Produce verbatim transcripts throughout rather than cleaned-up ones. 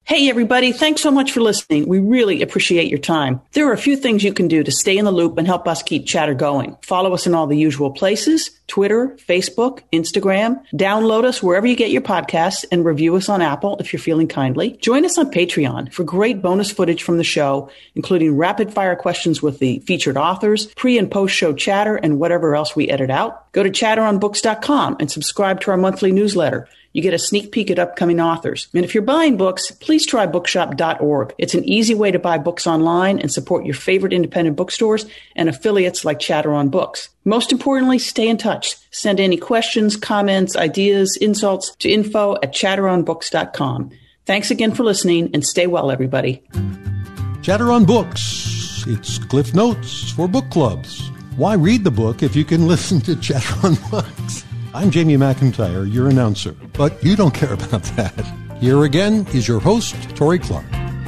Hey, everybody. Thanks so much for listening. We really appreciate your time. There are a few things you can do to stay in the loop and help us keep chatter going. Follow us in all the usual places, Twitter, Facebook, Instagram. Download us wherever you get your podcasts and review us on Apple if you're feeling kindly. Join us on Patreon for great bonus footage from the show, including rapid fire questions with the featured authors, pre and post show chatter, and whatever else we edit out. Go to chatter on books dot com and subscribe to our monthly newsletter. You get a sneak peek at upcoming authors. And if you're buying books, please try bookshop dot org. It's an easy way to buy books online and support your favorite independent bookstores and affiliates like Chatter on Books. Most importantly, stay in touch. Send any questions, comments, ideas, insults to info at chatter on books dot com. Thanks again for listening, and stay well, everybody. Chatter on Books. It's Cliff Notes for book clubs. Why read the book if you can listen to Chatter on Books? I'm Jamie McIntyre, your announcer, but you don't care about that. Here again is your host, Tori Clark.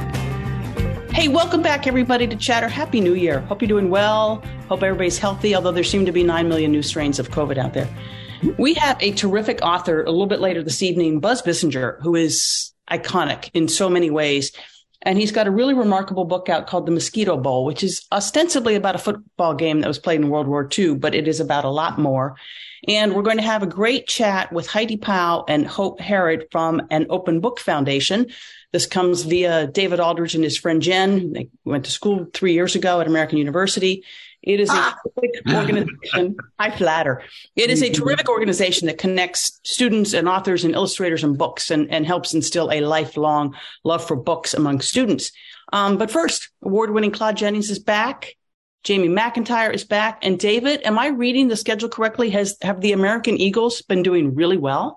Hey, welcome back, everybody, to Chatter. Happy New Year. Hope you're doing well. Hope everybody's healthy, although there seem to be nine million new strains of COVID out there. We have a terrific author a little bit later this evening, Buzz Bissinger, who is iconic in so many ways. And he's got a really remarkable book out called The Mosquito Bowl, which is ostensibly about a football game that was played in World War Two, but it is about a lot more. And we're going to have a great chat with Heidi Powell and Hope Herod from an Open Book Foundation. This comes via David Aldridge and his friend Jen. They went to school three years ago at American University. It is a ah. terrific organization. I flatter. It is a terrific organization that connects students and authors and illustrators and books and, and helps instill a lifelong love for books among students. Um, but first, award-winning Claude Jennings is back. Jamie McIntyre is back. And David, am I reading the schedule correctly? Has have the American Eagles been doing really well?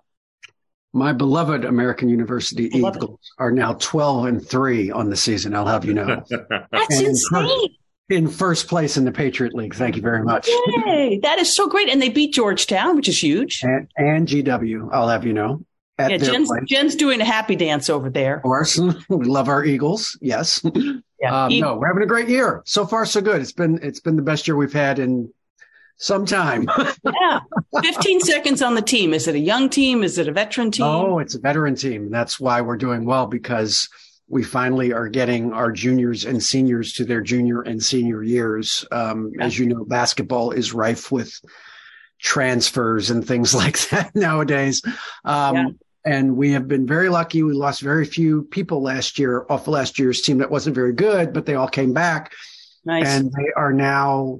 My beloved American University beloved. Eagles are now twelve and three on the season. I'll have you know. That's and insane. In first place in the Patriot League. Thank you very much. Yay, that is so great. And they beat Georgetown, which is huge. And, and G W, I'll have you know. At yeah, Jen's, Jen's doing a happy dance over there. Of course. We love our Eagles. Yes. Yeah. Um, e- no, we're having a great year. So far, so good. It's been it's been the best year we've had in some time. Yeah. fifteen seconds on the team. Is it a young team? Is it a veteran team? Oh, it's a veteran team. That's why we're doing well, because we finally are getting our juniors and seniors to their junior and senior years. Um, yeah. As you know, basketball is rife with transfers and things like that nowadays. Um, yeah. And we have been very lucky. We lost very few people last year off of last year's team that wasn't very good, but they all came back. Nice. And they are now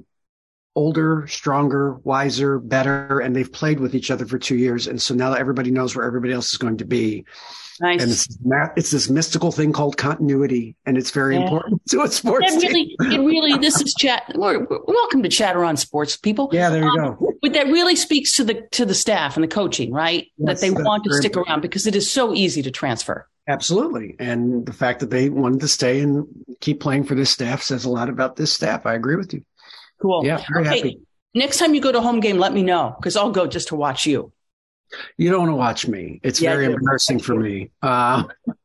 older, stronger, wiser, better, and they've played with each other for two years. And so now that everybody knows where everybody else is going to be. Nice. And it's, it's this mystical thing called continuity, and it's very yeah. important to a sports that really, team. It really, this is chat. We're, we're, welcome to Chatter on Sports, people. Yeah, there you um, go. But that really speaks to the to the staff and the coaching, right? Yes, that they want to stick important. around because it is so easy to transfer. Absolutely. And the fact that they wanted to stay and keep playing for this staff says a lot about this staff. I agree with you. Cool. Yeah, very okay. happy. Next time you go to a home game, let me know, because I'll go just to watch you. You don't want to watch me. It's yeah, very embarrassing for me. Uh,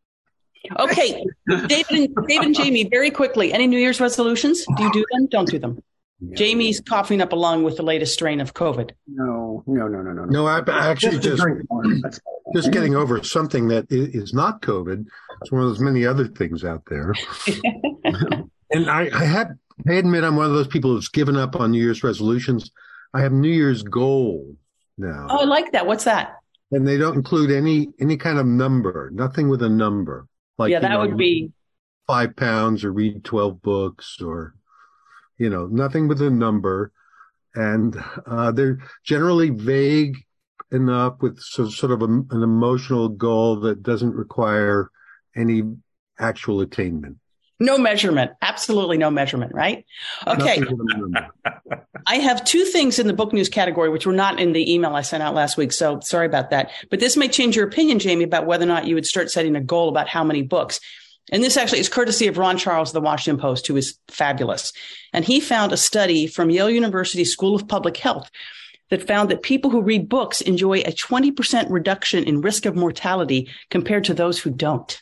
okay. David and, David and Jamie, very quickly, any New Year's resolutions? Do you do them? Don't do them. No. Jamie's coughing up along with the latest strain of COVID. No, no, no, no, no. No, I actually just, just, just getting over something that is not COVID. It's one of those many other things out there. And I, I had, I admit I'm one of those people who's given up on New Year's resolutions. I have New Year's goals now. Oh, I like that. What's that? And they don't include any any kind of number, nothing with a number. Like, yeah, that you know, would be five pounds or read twelve books or, you know, nothing with a number. And uh, they're generally vague enough with so, sort of a, an emotional goal that doesn't require any actual attainment. No measurement. Absolutely no measurement, right? Okay. I have two things in the book news category, which were not in the email I sent out last week. So sorry about that. But this may change your opinion, Jamie, about whether or not you would start setting a goal about how many books. And this actually is courtesy of Ron Charles of the Washington Post, who is fabulous. And he found a study from Yale University School of Public Health that found that people who read books enjoy a twenty percent reduction in risk of mortality compared to those who don't.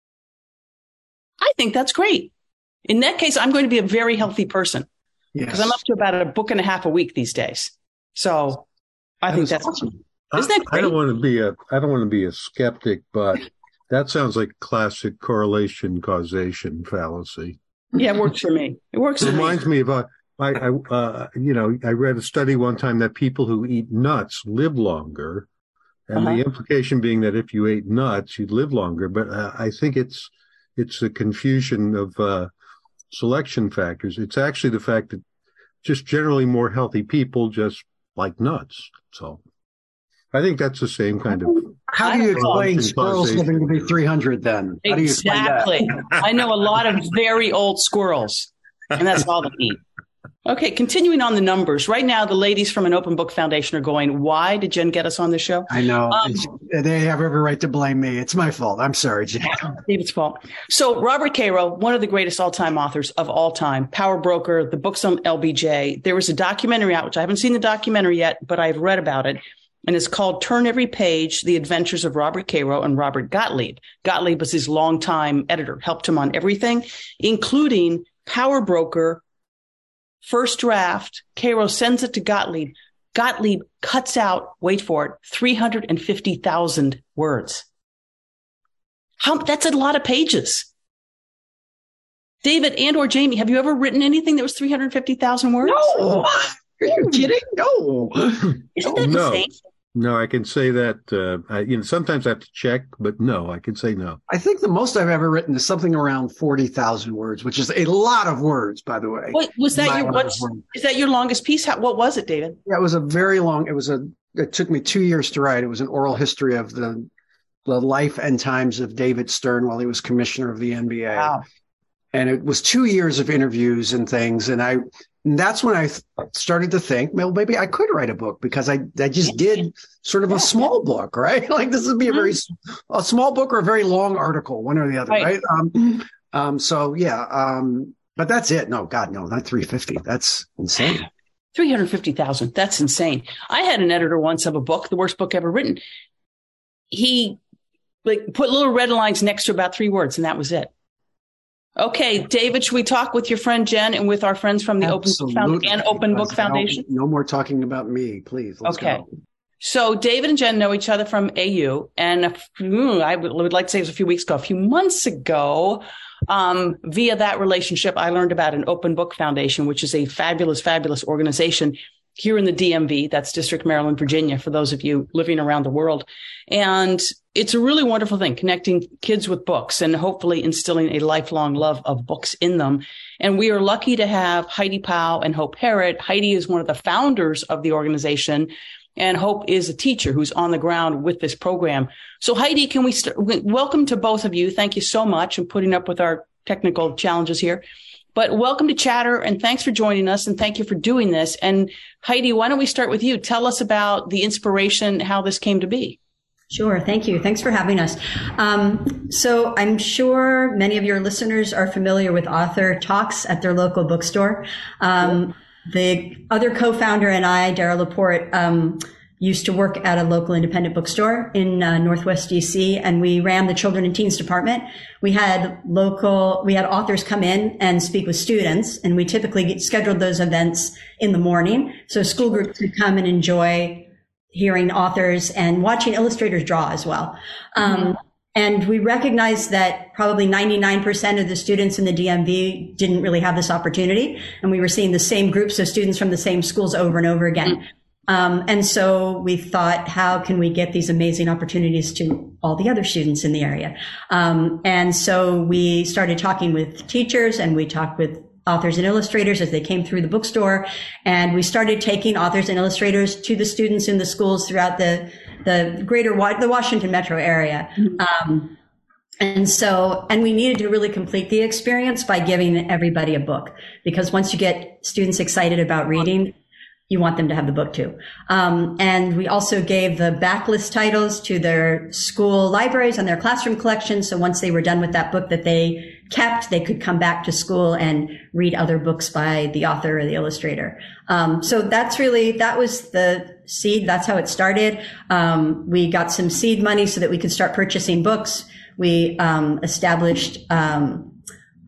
I think that's great. In that case, I'm going to be a very healthy person because yes. I'm up to about a book and a half a week these days. So I that think that's awesome. Isn't that great? I don't want to be a I don't want to be a skeptic, but That sounds like classic correlation causation fallacy. Yeah, it works for me. It works It for reminds me. me of, uh, I, I uh, you know, I read a study one time that people who eat nuts live longer. And Uh-huh. the implication being that if you ate nuts, you'd live longer. But uh, I think it's it's a confusion of uh, selection factors. It's actually the fact that just generally more healthy people just like nuts. So I think that's the same kind of. How do you explain Causation. squirrels living to be three hundred then? How do you explain that? Exactly. I know a lot of very old squirrels, and that's all they eat. Okay, continuing on the numbers. Right now, the ladies from an Open Book Foundation are going, why did Jen get us on the show? I know. Um, It's- they have every right to blame me. It's my fault. I'm sorry, Jen. David's fault. So Robert Caro, one of the greatest all-time authors of all time, Power Broker, the books on L B J. There was a documentary out, which I haven't seen the documentary yet, but I've read about it. And it's called Turn Every Page, The Adventures of Robert Caro and Robert Gottlieb. Gottlieb was his longtime editor, helped him on everything, including Power Broker, first draft. Caro sends it to Gottlieb. Gottlieb cuts out, wait for it, three hundred fifty thousand words. How, that's a lot of pages. David and or Jamie, have you ever written anything that was three hundred fifty thousand words? No. Are you kidding? No. Isn't that No. insane? No, I can say that. Uh, I, you know, sometimes I have to check, but no, I can say no. I think the most I've ever written is something around forty thousand words, which is a lot of words, by the way. What was that? My Your lot what's of words. is that your longest piece? How, what was it, David? Yeah, it was a very long, it was a, it took me two years to write. It was an oral history of the, the life and times of David Stern while he was commissioner of the N B A. Wow. And it was two years of interviews and things. And I, and that's when I th- started to think, well, maybe I could write a book because I, I just did sort of a small book, right? Like this would be a very, s- a small book or a very long article, one or the other, Right. right? Um, um, so yeah, um, but that's it. No, God, no, not three fifty. That's insane. three hundred fifty thousand. That's insane. I had an editor once of a book, the worst book ever written. He like put little red lines next to about three words, and that was it. Okay, David, should we talk with your friend Jen and with our friends from the Open Book Foundation and Open Book Foundation? No, no more talking about me, please. Let's Okay. go. So David and Jen know each other from A U, and a few, I would, would like to say it was a few weeks ago, a few months ago, um, via that relationship, I learned about an Open Book Foundation, which is a fabulous, fabulous organization here in the D M V. That's District, Maryland, Virginia, for those of you living around the world. And it's a really wonderful thing, connecting kids with books and hopefully instilling a lifelong love of books in them. And we are lucky to have Heidi Powell and Hope Herod. Heidi is one of the founders of the organization, and Hope is a teacher who's on the ground with this program. So Heidi, can we start? Welcome to both of you. Thank you so much and putting up with our technical challenges here. But welcome to Chatter, and thanks for joining us, and thank you for doing this. And Heidi, why don't we start with you? Tell us about the inspiration, how this came to be. Sure. Thank you. Thanks for having us. Um, so I'm sure many of your listeners are familiar with author talks at their local bookstore. Um, the other co-founder and I, Daryl Laporte, um, used to work at a local independent bookstore in uh, Northwest D C, and we ran the children and teens department. We had local, we had authors come in and speak with students, and we typically scheduled those events in the morning. So school groups could come and enjoy hearing authors and watching illustrators draw as well. Um, mm-hmm. And we recognized that probably ninety-nine percent of the students in the D M V didn't really have this opportunity. And we were seeing the same groups of students from the same schools over and over again. Mm-hmm. Um, and so we thought, how can we get these amazing opportunities to all the other students in the area? Um, and so we started talking with teachers, and we talked with authors and illustrators as they came through the bookstore. And we started taking authors and illustrators to the students in the schools throughout the, the greater, the Washington metro area. Mm-hmm. Um, and so, and we needed to really complete the experience by giving everybody a book, because once you get students excited about reading, you want them to have the book too. Um, and we also gave the backlist titles to their school libraries and their classroom collections. So once they were done with that book that they kept, they could come back to school and read other books by the author or the illustrator. Um, so that's really, that was the seed. That's how it started. Um, we got some seed money so that we could start purchasing books. We, um, established, um,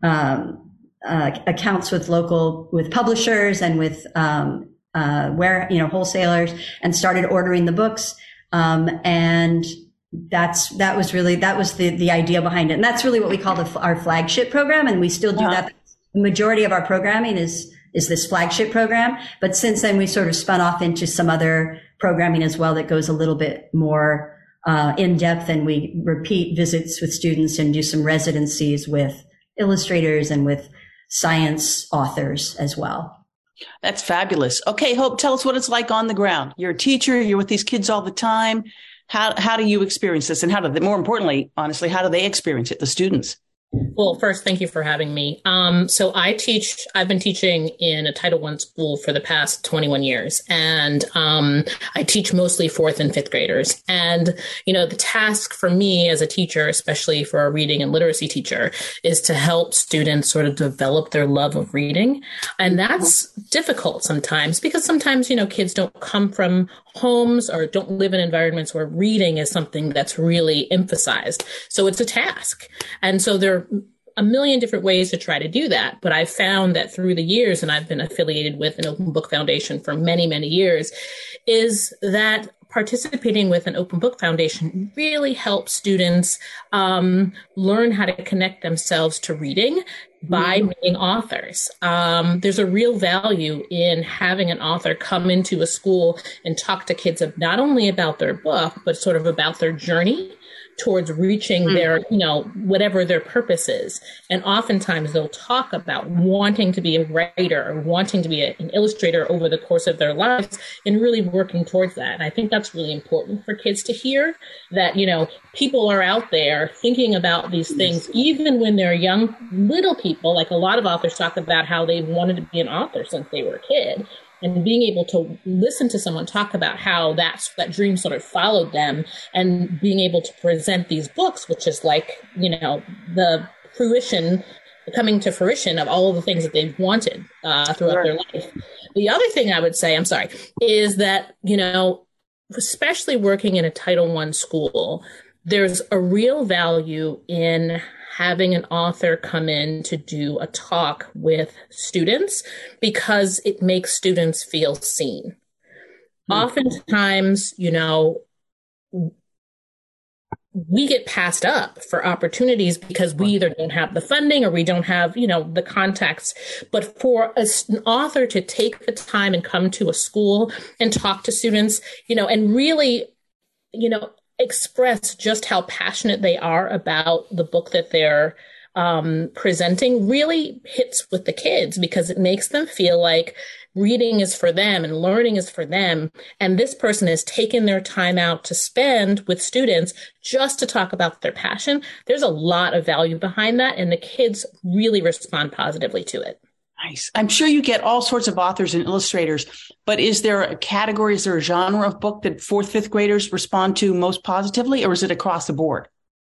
um, uh, accounts with local, with publishers and with, um, uh, where, you know, wholesalers, and started ordering the books. Um, and that's, that was really, that was the, the idea behind it. And that's really what we call the, our flagship program. And we still do uh-huh. that. The majority of our programming is, is this flagship program. But since then, we sort of spun off into some other programming as well that goes a little bit more uh, in depth, and we repeat visits with students and do some residencies with illustrators and with science authors as well. That's fabulous. Okay, Hope, tell us what it's like on the ground. You're a teacher. You're with these kids all the time. How how do you experience this, and how do they, more importantly, honestly, how do they experience it, the students? Well, first, thank you for having me. Um, so I teach, I've been teaching in a Title I school for the past twenty-one years. And um, I teach mostly fourth and fifth graders. And, you know, the task for me as a teacher, especially for a reading and literacy teacher, is to help students sort of develop their love of reading. And that's difficult sometimes because sometimes, you know, kids don't come from homes or don't live in environments where reading is something that's really emphasized. So it's a task. And so there are a million different ways to try to do that. But I've found that through the years, and I've been affiliated with an Open Book Foundation for many, many years, is that participating with an Open Book Foundation really helps students um, learn how to connect themselves to reading by reading authors. Um, there's a real value in having an author come into a school and talk to kids of not only about their book, but sort of about their journey towards reaching mm. their, you know, whatever their purpose is. And oftentimes they'll talk about wanting to be a writer or wanting to be a, an illustrator over the course of their lives and really working towards that. And I think that's really important for kids to hear, that, you know, people are out there thinking about these things, even when they're young, little people. Like a lot of authors talk about how they wanted to be an author since they were a kid. And being able to listen to someone talk about how that's, that dream sort of followed them, and being able to present these books, which is like, you know, the fruition, coming to fruition of all of the things that they've wanted uh, throughout sure. their life. The other thing I would say, I'm sorry, is that, you know, especially working in a Title I school, there's a real value in having an author come in to do a talk with students because it makes students feel seen. Mm-hmm. Oftentimes, you know, we get passed up for opportunities because we either don't have the funding or we don't have, you know, the contacts. But for a, an author to take the time and come to a school and talk to students, you know, and really, you know, express just how passionate they are about the book that they're um, presenting really hits with the kids, because it makes them feel like reading is for them and learning is for them. And this person has taken their time out to spend with students just to talk about their passion. There's a lot of value behind that, and the kids really respond positively to it. Nice. I'm sure you get all sorts of authors and illustrators, but is there a category, is there a genre of book that fourth, fifth graders respond to most positively, or is it across the board?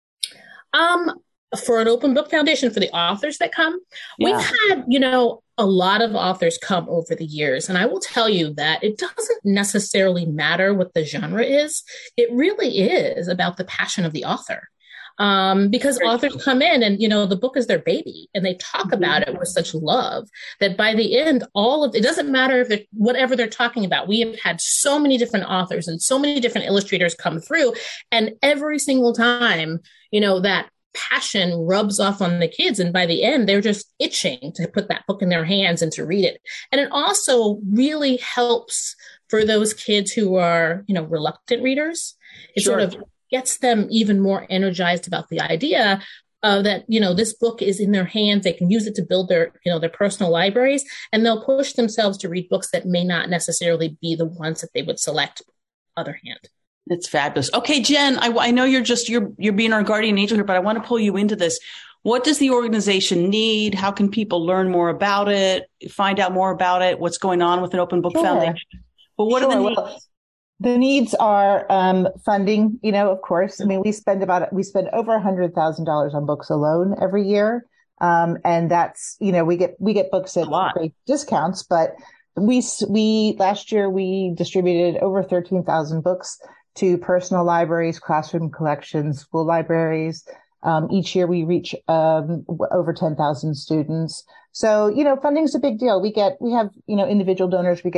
Um, for an Open Book Foundation, for the authors that come, yeah. we've had, you know, a lot of authors come over the years. And I will tell you that it doesn't necessarily matter what the genre is. It really is about the passion of the author. Um, because authors come in and, you know, the book is their baby and they talk about it with such love that by the end, all of it doesn't matter if they're whatever they're talking about. We have had so many different authors and so many different illustrators come through, and every single time, you know, that passion rubs off on the kids. And by the end, they're just itching to put that book in their hands and to read it. And it also really helps for those kids who are, you know, reluctant readers. It sure. sort of gets them even more energized about the idea uh, that, you know, this book is in their hands. They can use it to build their, you know, their personal libraries, and they'll push themselves to read books that may not necessarily be the ones that they would select other hand. It's fabulous. Okay, Jen, I, I know you're just, you're, you're being our guardian angel here, but I want to pull you into this. What does the organization need? How can people learn more about it, find out more about it? What's going on with an Open Book sure. Foundation? But what sure. are the needs? Well, the needs are um, funding, you know, of course. I mean, we spend about, we spend over one hundred thousand dollars on books alone every year. Um, and that's, you know, we get, we get books at great discounts, but we, we, last year we distributed over thirteen thousand books to personal libraries, classroom collections, school libraries. Um, each year we reach um, over ten thousand students. So, you know, funding's a big deal. We get, we have, you know, individual donors. We get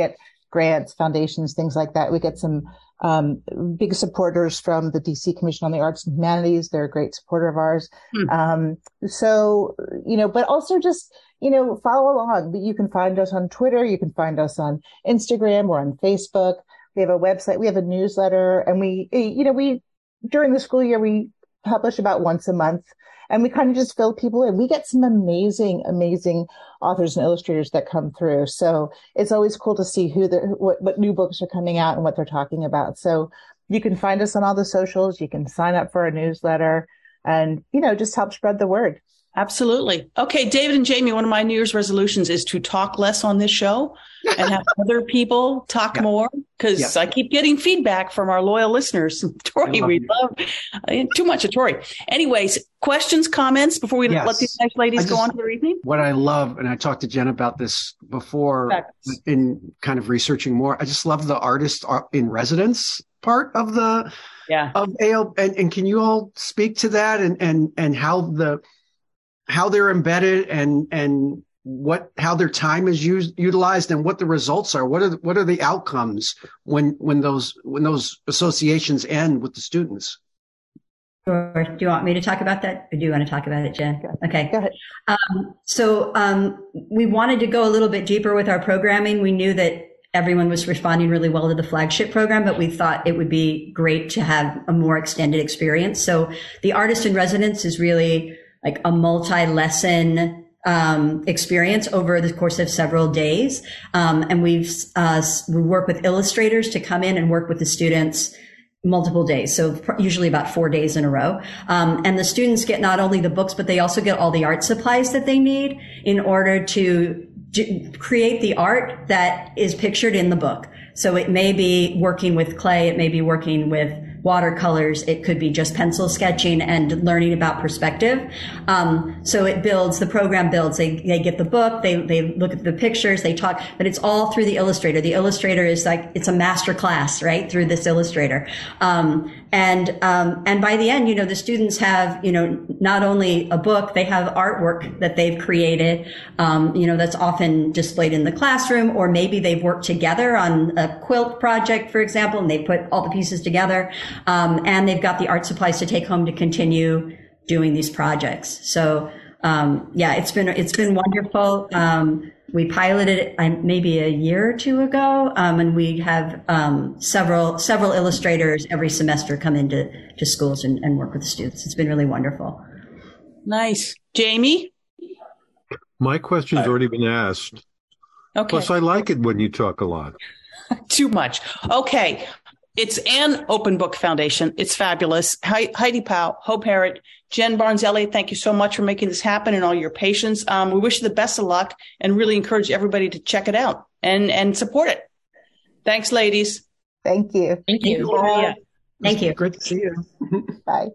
grants, foundations, things like that. We get some um, big supporters from the D C Commission on the Arts and Humanities. They're a great supporter of ours. Hmm. Um, so, you know, but also just, you know, follow along. You can find us on Twitter. You can find us on Instagram. We're on Facebook. We have a website. We have a newsletter. And we, you know, we, during the school year, we publish about once a month. And we kind of just fill people in. We get some amazing, amazing authors and illustrators that come through. So it's always cool to see who the what, what new books are coming out and what they're talking about. So you can find us on all the socials. You can sign up for our newsletter and, you know, just help spread the word. Absolutely. Okay, David and Jamie, one of my New Year's resolutions is to talk less on this show and have other people talk yeah. more, because yeah. I keep getting feedback from our loyal listeners. Tori, love we you. love uh, too much of Tori. Anyways, questions, comments before we yes. let these nice ladies just, go on to their evening? What I love, and I talked to Jen about this before Thanks. in kind of researching more, I just love the artist in residence part of the yeah. of A L. And, and can you all speak to that and and and how the how they're embedded and, and what, how their time is used, utilized and what the results are? What are, the, what are the outcomes when, when those, when those associations end with the students? Sure. Do you want me to talk about that? Or do you want to talk about it, Jen? Okay. Go ahead. Um, so, um, we wanted to go a little bit deeper with our programming. We knew that everyone was responding really well to the flagship program, but we thought it would be great to have a more extended experience. So the artist in residence is really like a multi-lesson um, experience over the course of several days. Um, and we've, uh, we work with illustrators to come in and work with the students multiple days. So usually about four days in a row. Um, and the students get not only the books, but they also get all the art supplies that they need in order to d- create the art that is pictured in the book. So it may be working with clay. It may be working with watercolors. It could be just pencil sketching and learning about perspective. Um, so it builds, the program builds, they, they get the book, they, they look at the pictures, they talk, but it's all through the illustrator. The illustrator is like, it's a master class, right? Through this illustrator. Um, and, um, and by the end, you know, the students have, you know, not only a book, they have artwork that they've created, um, you know, that's often displayed in the classroom, or maybe they've worked together on a quilt project, for example, and they put all the pieces together. Um, and they've got the art supplies to take home to continue doing these projects. So, um, yeah, it's been, it's been wonderful. Um, we piloted it uh, maybe a year or two ago. Um, and we have, um, several, several illustrators every semester come into, to schools and, and work with the students. It's been really wonderful. Nice. Jamie? My question's Hi. already been asked. Okay. Plus, I like it when you talk a lot. Too much. Okay. It's an open book foundation. It's fabulous. Heidi Powell, Hope Herriott, Jen Barnes-Elliott, thank you so much for making this happen and all your patience. Um, we wish you the best of luck and really encourage everybody to check it out and, and support it. Thanks, ladies. Thank you. Thank you. Bye. Thank you. Great to see you. Bye.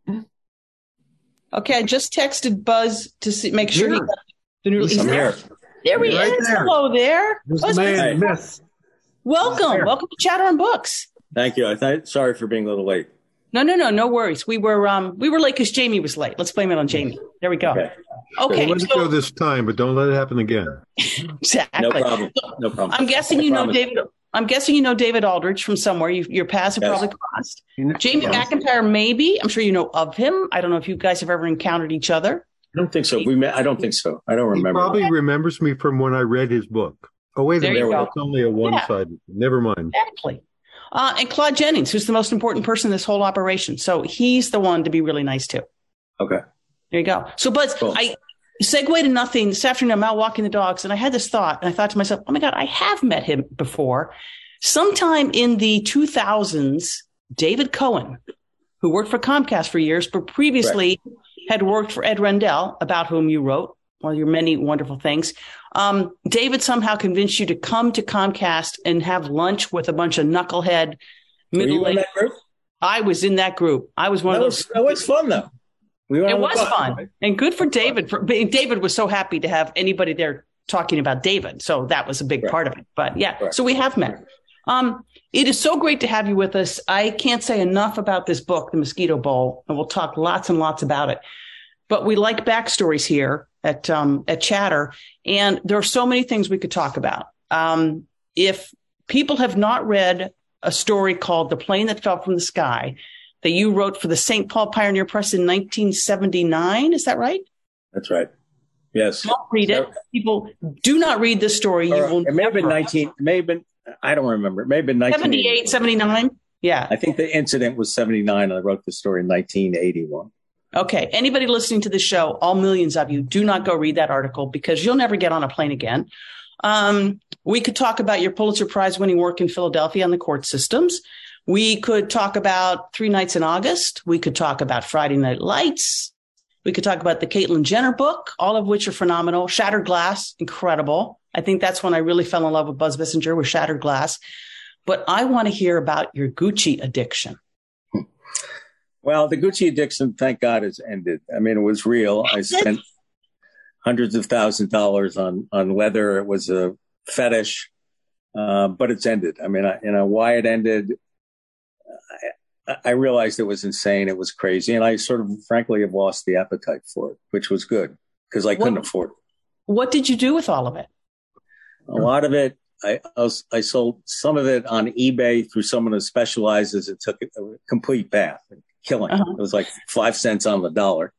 Okay, I just texted Buzz to see, make sure yeah. he got the new. I'm here. There he right is. There. Hello there. There's the man, Miss. Welcome. Welcome to Chatter on Books. Thank you. I thought, sorry for being a little late. No, no, no, no worries. We were um we were late because Jamie was late. Let's blame it on Jamie. There we go. Okay. Okay. Well, let it so, go this time, but don't let it happen again. Exactly. No problem. No problem. I'm guessing I you know promise. David. I'm guessing you know David Aldrich from somewhere. You, your paths have Yes. probably crossed. Jamie yes. McIntyre, maybe. I'm sure you know of him. I don't know if you guys have ever encountered each other. I don't think so. We met. I don't think so. I don't remember. He probably remembers me from when I read his book. Oh, wait a There you minute. go. It's only a one-sided. Yeah. Never mind. Exactly. Uh, and Claude Jennings, who's the most important person in this whole operation. So he's the one to be really nice to. Okay. There you go. So, Buzz, cool. I segue to nothing. This afternoon, I'm out walking the dogs, and I had this thought, and I thought to myself, oh, my God, I have met him before. Sometime in the two thousands, David Cohen, who worked for Comcast for years, but previously right. had worked for Ed Rendell, about whom you wrote, well, your many wonderful things. Um, David somehow convinced you to come to Comcast and have lunch with a bunch of knucklehead middle-aged. I was in that group. I was one that of was, those. That was fun, though. We it was fun. Right? And good for David. For, David was so happy to have anybody there talking about David. So that was a big right. part of it. But yeah, right. so we have met. Um, it is so great to have you with us. I can't say enough about this book, The Mosquito Bowl, and we'll talk lots and lots about it. But we like backstories here at um, at Chatter, and there are so many things we could talk about. Um, if people have not read a story called The Plane That Fell from the Sky that you wrote for the Saint Paul Pioneer Press in nineteen seventy-nine. Is that right? That's right. Yes. Don't read it. People do not read this story. You will it may have been never. nineteen, it may have been, I don't remember. It may have been nineteen seventy-eight, seventy-nine. Yeah. I think the incident was seventy-nine. And I wrote the story in nineteen eighty-one. Okay. Anybody listening to the show, all millions of you, do not go read that article because you'll never get on a plane again. Um, we could talk about your Pulitzer Prize winning work in Philadelphia on the court systems. We could talk about Three Nights in August. We could talk about Friday Night Lights. We could talk about the Caitlyn Jenner book, all of which are phenomenal. Shattered Glass, incredible. I think that's when I really fell in love with Buzz Bissinger, with Shattered Glass. But I want to hear about your Gucci addiction. Well, the Gucci addiction, thank God, has ended. I mean, it was real. I spent hundreds of thousands of dollars on, on leather. It was a fetish, uh, but it's ended. I mean, I, you know, why it ended, I, I realized it was insane. It was crazy. And I sort of, frankly, have lost the appetite for it, which was good because I couldn't what, afford it. What did you do with all of it? A lot of it, I, I, was, I sold some of it on eBay through someone who specializes and took a complete bath, killing. Uh-huh. It was like five cents on the dollar.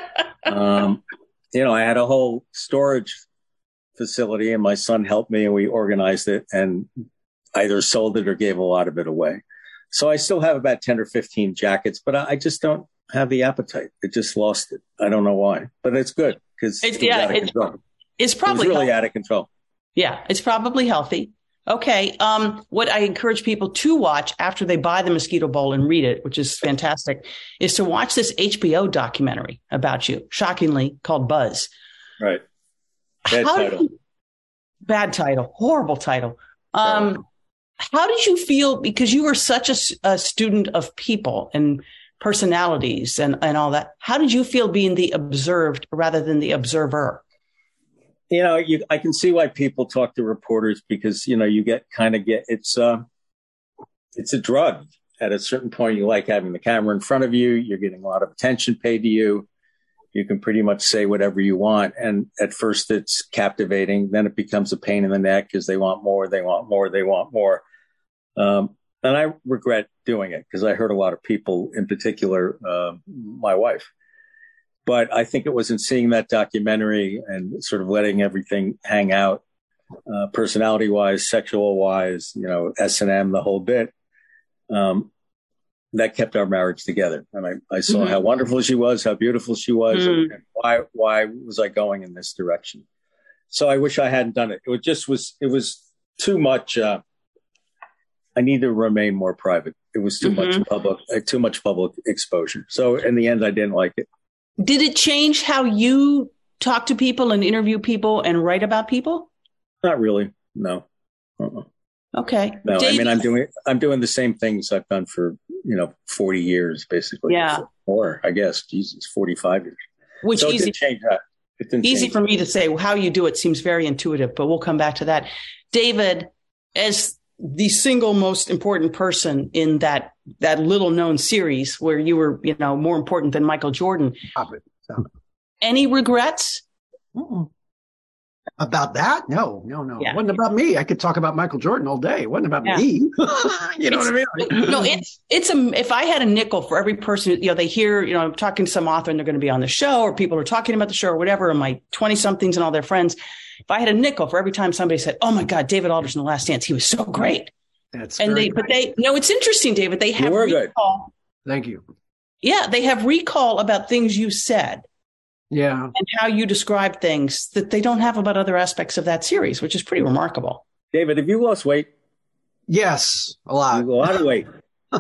um, you know, I had a whole storage facility and my son helped me and we organized it and either sold it or gave a lot of it away. So I still have about ten or fifteen jackets, but I, I just don't have the appetite. It just lost it. I don't know why, but it's good because it's, yeah, out of it's, control. It's probably it was really healthy. out of control. Yeah, it's probably healthy. Okay. Um, what I encourage people to watch after they buy the Mosquito Bowl and read it, which is fantastic, is to watch this H B O documentary about you, shockingly called Buzz. Right. Bad how title. You, bad title. Horrible title. Um, yeah. How did you feel? Because you were such a, a student of people and personalities and, and all that. How did you feel being the observed rather than the observer? You know, you, I can see why people talk to reporters because, you know, you get kind of get it's uh, it's a drug. At a certain point, you like having the camera in front of you. You're getting a lot of attention paid to you. You can pretty much say whatever you want. And at first it's captivating. Then it becomes a pain in the neck because they want more, they want more, they want more. Um, and I regret doing it because I hurt a lot of people, in particular, uh, my wife. But I think it was in seeing that documentary and sort of letting everything hang out, uh, personality wise, sexual wise, you know, S and M, the whole bit, um, that kept our marriage together. And I, I saw mm-hmm. how wonderful she was, how beautiful she was. Mm-hmm. And why, why was I going in this direction? So I wish I hadn't done it. It just was, it was too much. Uh, I need to remain more private. It was too mm-hmm. much public, uh, too much public exposure. So in the end, I didn't like it. Did it change how you talk to people and interview people and write about people? Not really. No. Uh-uh. Okay. No, Dave, I mean, I'm doing, I'm doing the same things I've done for, you know, forty years, basically. Yeah. Or I guess, Jesus, forty-five years. Which so easy, it didn't change that. It didn't easy change for that. me to say. Well, how you do it seems very intuitive, but we'll come back to that. David, as the single most important person in that, that little known series where you were, you know, more important than Michael Jordan. Stop it. Stop it. Any regrets? Mm-mm. About that? No, no, no. Yeah. It wasn't about me. I could talk about Michael Jordan all day. It wasn't about yeah. me. You know it's, what I mean? No, it's, it's a, if I had a nickel for every person, you know, they hear, you know, I'm talking to some author and they're going to be on the show or people are talking about the show or whatever, and my twenty somethings and all their friends. If I had a nickel for every time somebody said, oh my God, David Aldrich in The Last Dance, he was so great. That's and they, great. but they, no, it's interesting, David. They have recall. Good. Thank you. Yeah. They have recall about things you said. Yeah. And how you describe things that they don't have about other aspects of that series, which is pretty remarkable. David, have you lost weight? Yes, a lot. A lot of weight.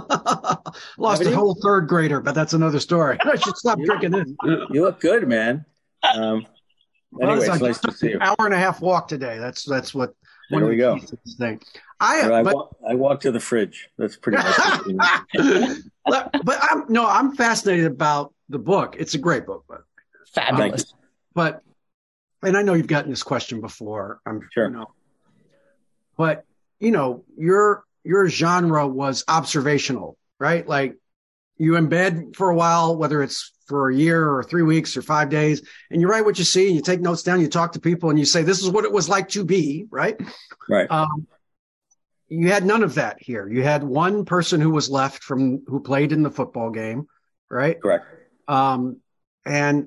Lost a whole third grader, but that's another story. I should stop you, drinking this. You look good, man. Um, anyway, well, it's nice to see you. An hour and a half walk today. That's that's what. There we go. Thing. I, I, but, walk, I walk to the fridge. That's pretty much. but, but I'm no, I'm fascinated about the book. It's a great book, but fabulous. But and I know you've gotten this question before. I'm sure. You know, but you know, your your genre was observational, right? Like you embed for a while, whether it's for a year or three weeks or five days, and you write what you see, and you take notes down, you talk to people, and you say, this is what it was like to be, right? Right. Um, you had none of that here. You had one person who was left from who played in the football game, right? Correct. Um, and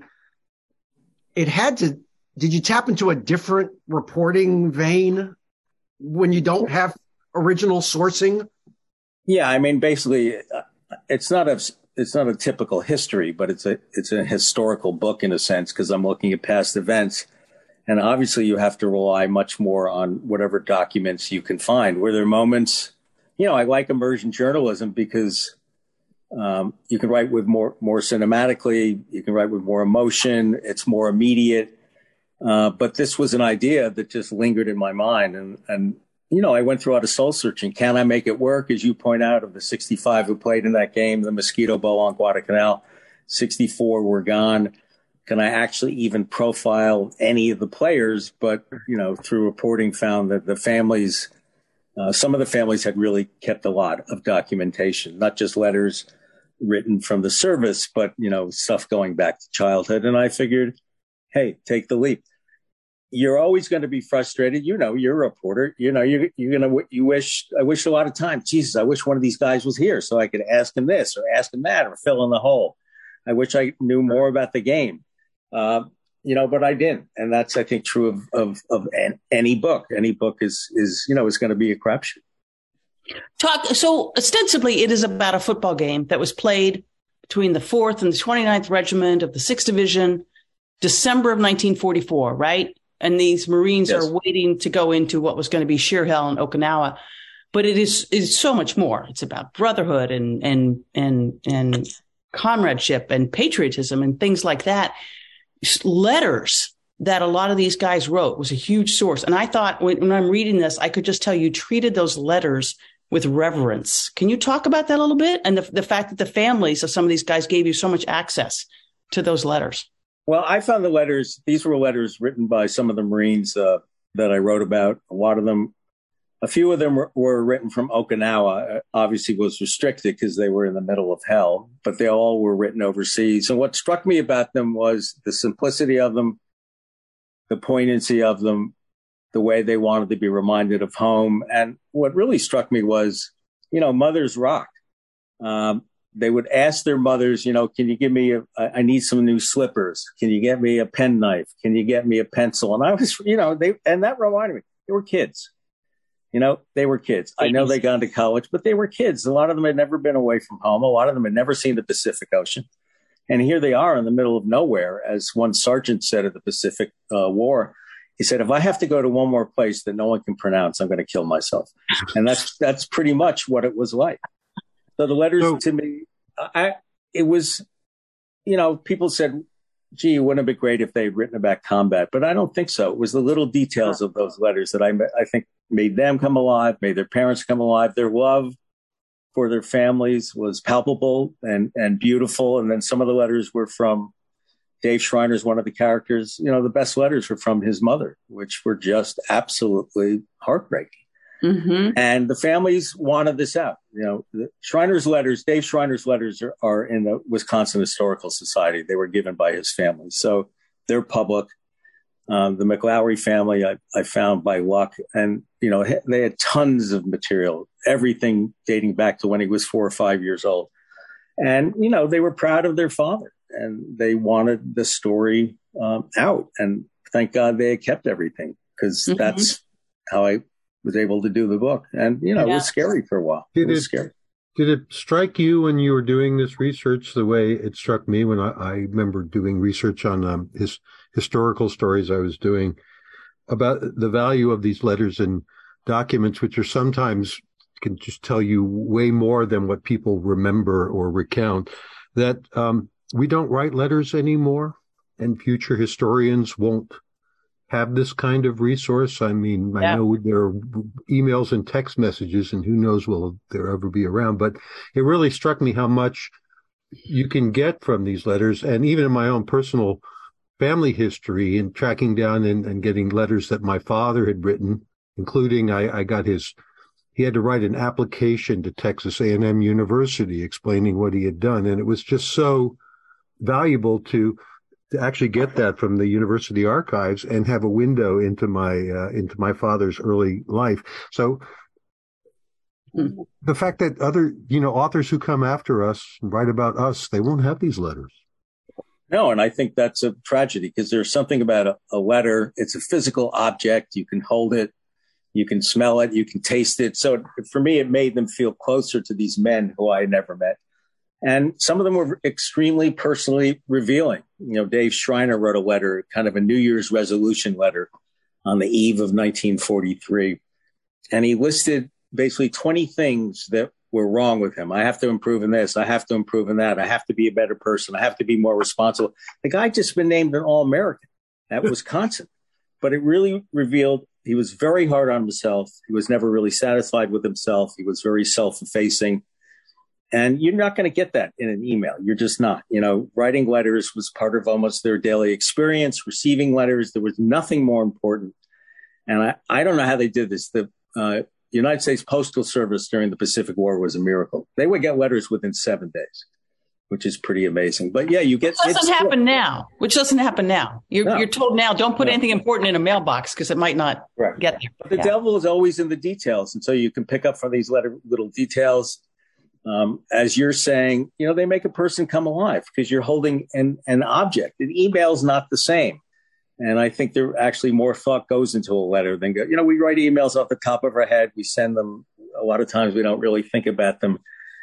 it had to, did you tap into a different reporting vein when you don't have original sourcing? Yeah. I mean, basically it's not a, it's not a typical history, but it's a, it's a historical book in a sense, because I'm looking at past events. And obviously you have to rely much more on whatever documents you can find. Were there moments, you know, I like immersion journalism because um, you can write with more, more cinematically, you can write with more emotion. It's more immediate. Uh, but this was an idea that just lingered in my mind. And, and, you know, I went through a lot of soul searching. Can I make it work? As you point out, of the sixty-five who played in that game, the Mosquito Bowl on Guadalcanal, sixty-four were gone. Can I actually even profile any of the players? But, you know, through reporting found that the families, uh, some of the families had really kept a lot of documentation, not just letters written from the service, but, you know, stuff going back to childhood. And I figured, hey, take the leap. You're always going to be frustrated. You know, you're a reporter, you know, you're, you're going to, you wish, I wish a lot of time, Jesus, I wish one of these guys was here so I could ask him this or ask him that or fill in the hole. I wish I knew more about the game. Uh, you know, but I didn't. And that's, I think, true of, of, of an, any book. Any book is, is, you know, is going to be a crapshoot. Talk. So ostensibly it is about a football game that was played between the fourth and the twenty-ninth Regiment of the sixth Division, December of nineteen forty-four, right? And these Marines yes. are waiting to go into what was going to be sheer hell in Okinawa. But it is, is so much more. It's about brotherhood and, and, and, and comradeship and patriotism and things like that. Letters that a lot of these guys wrote was a huge source. And I thought when, when I'm reading this, I could just tell you treated those letters with reverence. Can you talk about that a little bit? And the, the fact that the families of some of these guys gave you so much access to those letters. Well, I found the letters, these were letters written by some of the Marines uh, that I wrote about. A lot of them, a few of them were, were written from Okinawa, uh, obviously was restricted because they were in the middle of hell, but they all were written overseas. And what struck me about them was the simplicity of them, the poignancy of them, the way they wanted to be reminded of home. And what really struck me was, you know, mothers rock. Um, they would ask their mothers, you know, can you give me a, I need some new slippers. Can you get me a penknife? Can you get me a pencil? And I was, you know, they, and that reminded me, they were kids. You know, they were kids. I know they got into college, but they were kids. A lot of them had never been away from home. A lot of them had never seen the Pacific Ocean. And here they are in the middle of nowhere. As one sergeant said at the Pacific uh, War, he said, if I have to go to one more place that no one can pronounce, I'm going to kill myself. And that's that's pretty much what it was like. So the letters so, to me, I, it was, you know, people said, gee, wouldn't it be great if they'd written about combat? But I don't think so. It was the little details of those letters that I, I think made them come alive, made their parents come alive. Their love for their families was palpable and, and beautiful. And then some of the letters were from Dave Schreiner's one of the characters. You know, the best letters were from his mother, which were just absolutely heartbreaking. Mm-hmm. And the families wanted this out. You know, the Schreiner's letters, Dave Schreiner's letters are, are in the Wisconsin Historical Society. They were given by his family. So they're public. Um, the McLaury family, I, I found by luck. And, you know, they had tons of material, everything dating back to when he was four or five years old. And, you know, they were proud of their father and they wanted the story um, out. And thank God they had kept everything because mm-hmm. that's how I was able to do the book. And, you know, yeah. it was scary for a while. Did it was it, scary. Did it strike you when you were doing this research the way it struck me when I, I remember doing research on um, his historical stories I was doing about the value of these letters and documents, which are sometimes can just tell you way more than what people remember or recount, that um, we don't write letters anymore and future historians won't have this kind of resource. I mean, yeah. I know there are emails and text messages and who knows will there ever be around, but it really struck me how much you can get from these letters. And even in my own personal family history and tracking down and, and getting letters that my father had written, including I, I got his, he had to write an application to Texas A and M University explaining what he had done. And it was just so valuable to to actually get that from the university archives and have a window into my uh, into my father's early life. So mm. the fact that other, you know, authors who come after us write about us, they won't have these letters. No, and I think that's a tragedy because there's something about a, a letter. It's a physical object. You can hold it, you can smell it, you can taste it. So for me, it made them feel closer to these men who I never met. And some of them were extremely personally revealing. You know, Dave Schreiner wrote a letter, kind of a New Year's resolution letter on the eve of nineteen forty-three. And he listed basically twenty things that were wrong with him. I have to improve in this. I have to improve in that. I have to be a better person. I have to be more responsible. The guy just been named an All-American at Wisconsin. But it really revealed he was very hard on himself. He was never really satisfied with himself. He was very self-effacing. And you're not going to get that in an email. You're just not. You know, writing letters was part of almost their daily experience. Receiving letters, there was nothing more important. And I, I don't know how they did this. The uh, United States Postal Service during the Pacific War was a miracle. They would get letters within seven days, which is pretty amazing. But yeah, you get. Which doesn't happen now. Which doesn't happen now. You're, no. you're told now, don't put no. anything important in a mailbox because it might not right. get there. But the yeah. devil is always in the details. And so you can pick up from these letter, little details. Um, as you're saying, you know, they make a person come alive because you're holding an, an object. An email's not the same. And I think there actually more thought goes into a letter than go, you know, we write emails off the top of our head. We send them. A lot of times we don't really think about them.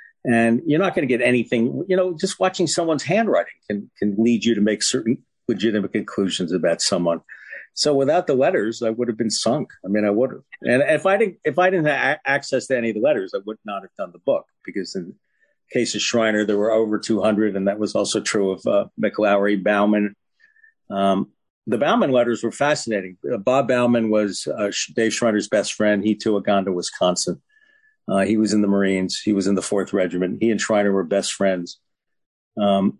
And you're not going to get anything, you know, just watching someone's handwriting can, can lead you to make certain legitimate conclusions about someone. So without the letters, I would have been sunk. I mean, I would have. And if I didn't, if I didn't have access to any of the letters, I would not have done the book because in the case of Schreiner, there were over two hundred. And that was also true of uh, McLaury, Bauman. Um, the Bauman letters were fascinating. Uh, Bob Bauman was uh, Dave Schreiner's best friend. He too had gone to Wisconsin. Uh, he was in the Marines. He was in the fourth Regiment. He and Schreiner were best friends. Um,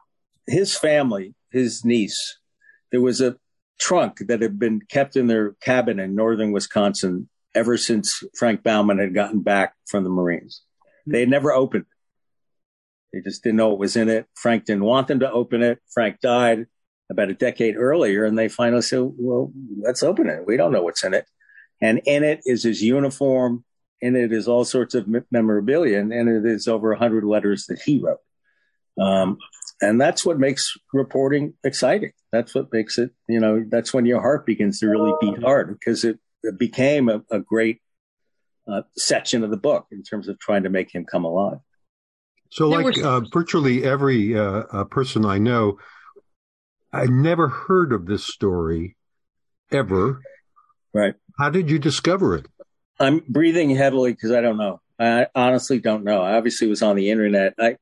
his family, his niece, there was a trunk that had been kept in their cabin in northern Wisconsin ever since Frank Bauman had gotten back from the Marines. They had never opened it. They just didn't know what was in it. Frank didn't want them to open it. Frank died about a decade earlier, and they finally said, well, let's open it. We don't know what's in it. And in it is his uniform. In it is all sorts of memorabilia, and in it is over one hundred letters that he wrote. Um, and that's what makes reporting exciting. That's what makes it, you know, that's when your heart begins to really beat hard because it, it became a, a great uh, section of the book in terms of trying to make him come alive. So like uh, virtually every uh, uh, person I know, I never heard of this story ever. Right. How did you discover it? I'm breathing heavily because I don't know. I honestly don't know. I obviously was on the internet. I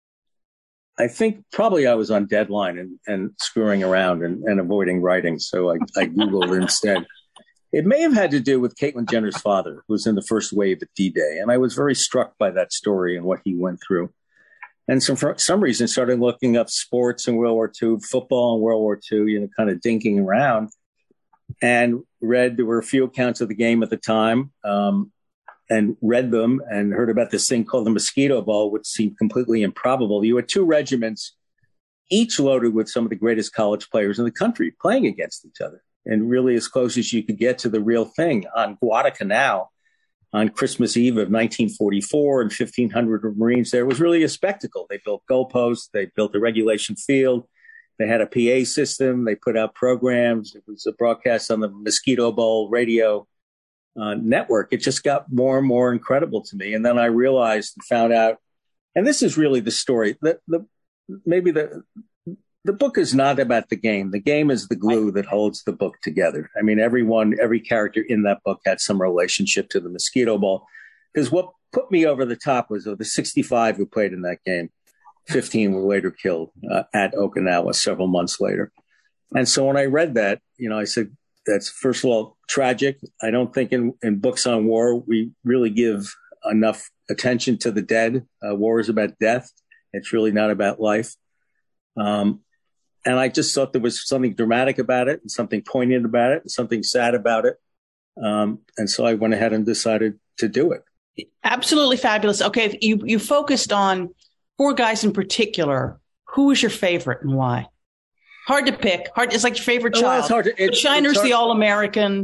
I think probably I was on Deadline and, and screwing around and, and avoiding writing. So I, I Googled instead. It may have had to do with Caitlyn Jenner's father, who was in the first wave at D-Day. And I was very struck by that story and what he went through. And so for some reason started looking up sports in World War Two, football in World War Two, you know, kind of dinking around. And read, there were a few accounts of the game at the time, um, and read them and heard about this thing called the Mosquito Bowl, which seemed completely improbable. You had two regiments, each loaded with some of the greatest college players in the country playing against each other. And really as close as you could get to the real thing on Guadalcanal on Christmas Eve of nineteen forty-four and fifteen hundred Marines there. It was really a spectacle. They built goalposts. They built a regulation field. They had a P A system. They put out programs. It was a broadcast on the Mosquito Bowl radio uh, network. It just got more and more incredible to me. And then I realized and found out, and this is really the story, that the, maybe the, the book is not about the game. The game is the glue that holds the book together. I mean, everyone, every character in that book had some relationship to the Mosquito Bowl. Because what put me over the top was of the sixty-five who played in that game. fifteen were later killed uh, at Okinawa several months later. And so when I read that, you know, I said, that's first of all, tragic. I don't think in, in books on war, we really give enough attention to the dead. Uh, war is about death. It's really not about life. Um, and I just thought there was something dramatic about it and something poignant about it and something sad about it. Um, and so I went ahead and decided to do it. Absolutely fabulous. Okay. You, you focused on four guys in particular. Who was your favorite and why? Hard to pick. Hard. It's like your favorite child. Well, it's hard to, it's, Schreiner's it's hard. the All-American.